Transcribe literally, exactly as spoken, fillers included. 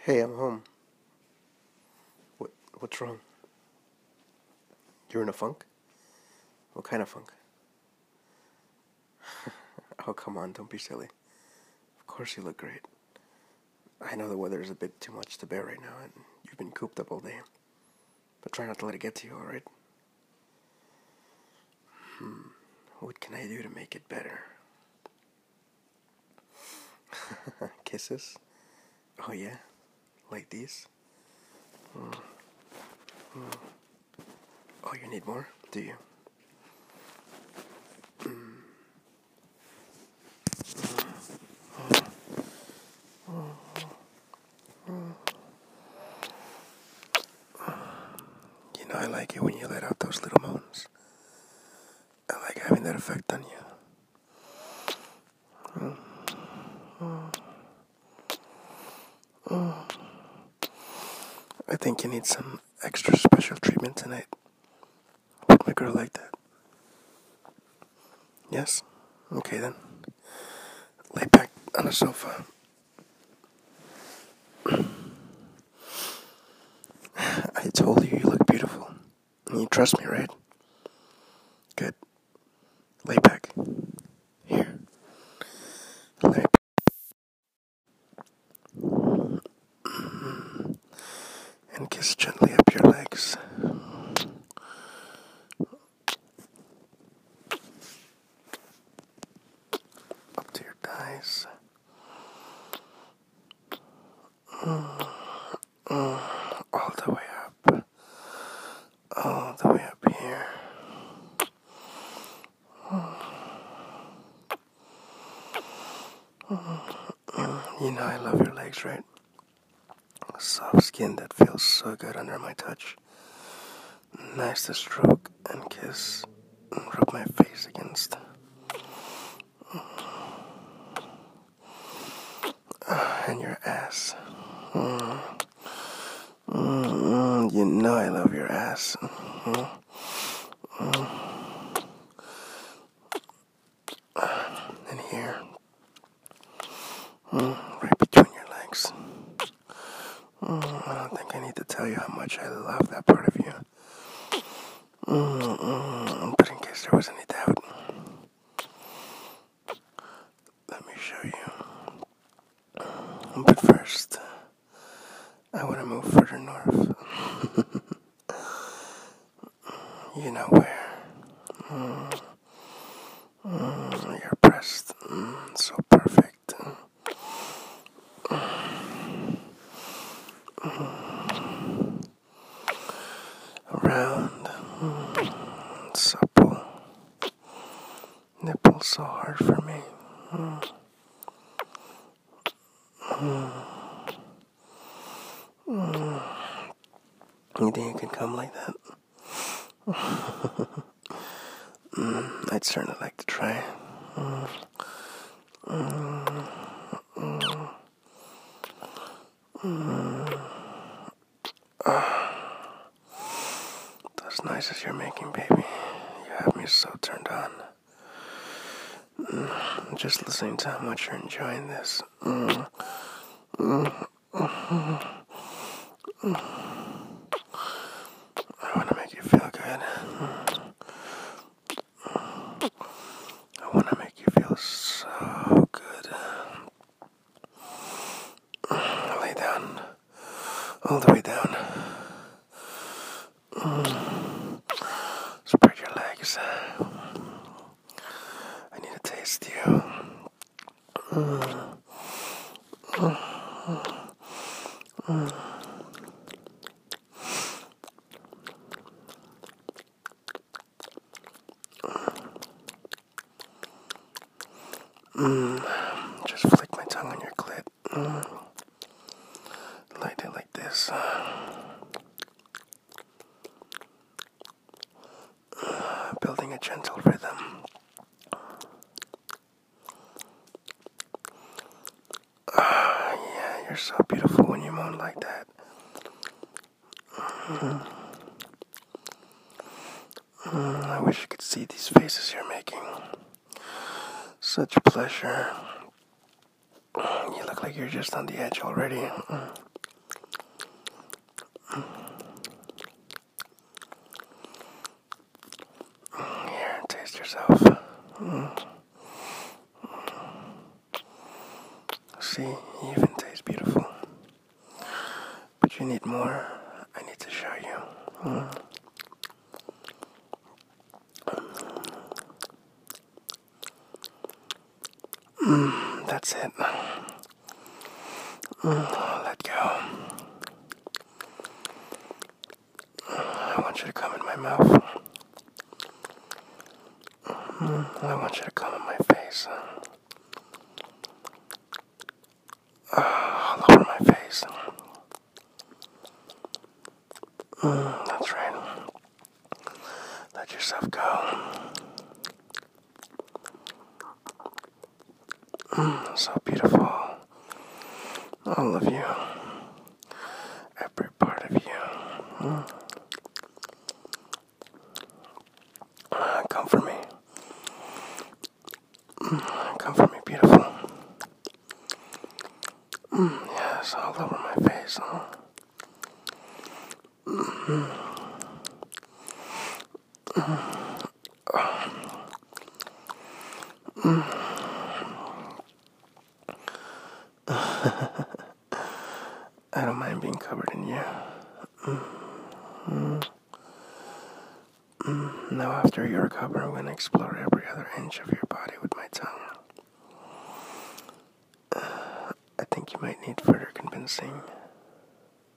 Hey, I'm home. What? What's wrong? You're in a funk? What kind of funk? Oh, come on, don't be silly. Of course you look great. I know the weather is a bit too much to bear right now, and you've been cooped up all day. But try not to let it get to you, alright? Hmm. What can I do to make it better? Kisses? Oh, yeah? Like these? Mm. Mm. Oh, you need more? Do you? Mm. You know, I like it when you let out those little moans. I like having that effect on you. Mm. Mm. Mm. I think you need some extra special treatment tonight. Would my girl like that? Yes? Okay then. Lay back on the sofa. I told you you look beautiful. You trust me, right? Good. Lay back. Here. Lay back. And kiss gently up your legs. Up to your thighs. Mm, mm, all the way up. All the way up here. Mm, mm, you know I love your legs, right? Soft skin that feels so good under my touch. Nice to stroke and kiss and rub my face against. Uh, and your ass. Mm. Mm, you know I love your ass. Mm, mm. And here. Mm, right between your legs. Mm, I don't think I need to tell you how much I love that part of you. Mm, mm, but in case there was any doubt, let me show you. But first, I want to move further north. You know where. Mm, mm, your breast, mm, so perfect. Mm, round, mm, supple. Nipples so hard for me. Mm, mm, mm. You think you can come like that? mm, I'd certainly like to try. Mm, mm, mm, mm. Those noises you're making, baby, you have me so turned on. Mm, just listening to how much you're enjoying this. Mm, mm, mm, mm. I want to make you feel good. I want to make you feel so good. Lay down. All the way down. Mm. Spread your legs. I need to taste you. Mm. Mm. Mm. Mm. Just flick my tongue on your clit. Mm. Light it like this. Uh, building a gentle rhythm. Uh, yeah, you're so beautiful when you moan like that. Mm. Mm, I wish you could see these faces you're making. Such pleasure. You look like you're just on the edge already. Mm. See, you even taste beautiful. But you need more. I need to show you. Mm. Mm, that's it. Mm, let go. I want you to come in my mouth. Mm, I want you to come in my face. Uh, all over my face. Mm, that's right. Let yourself go. Mm, so beautiful. All of you. Every part of you. Mm. Uh, come for me. Mm, come for me, beautiful. Mm, yes, all over my face. Mm-hmm. I don't mind being covered in you. Mm-hmm. Mm-hmm. Now after you're covered, I'm going to explore every other inch of your body with my tongue. Uh, I think you might need further convincing.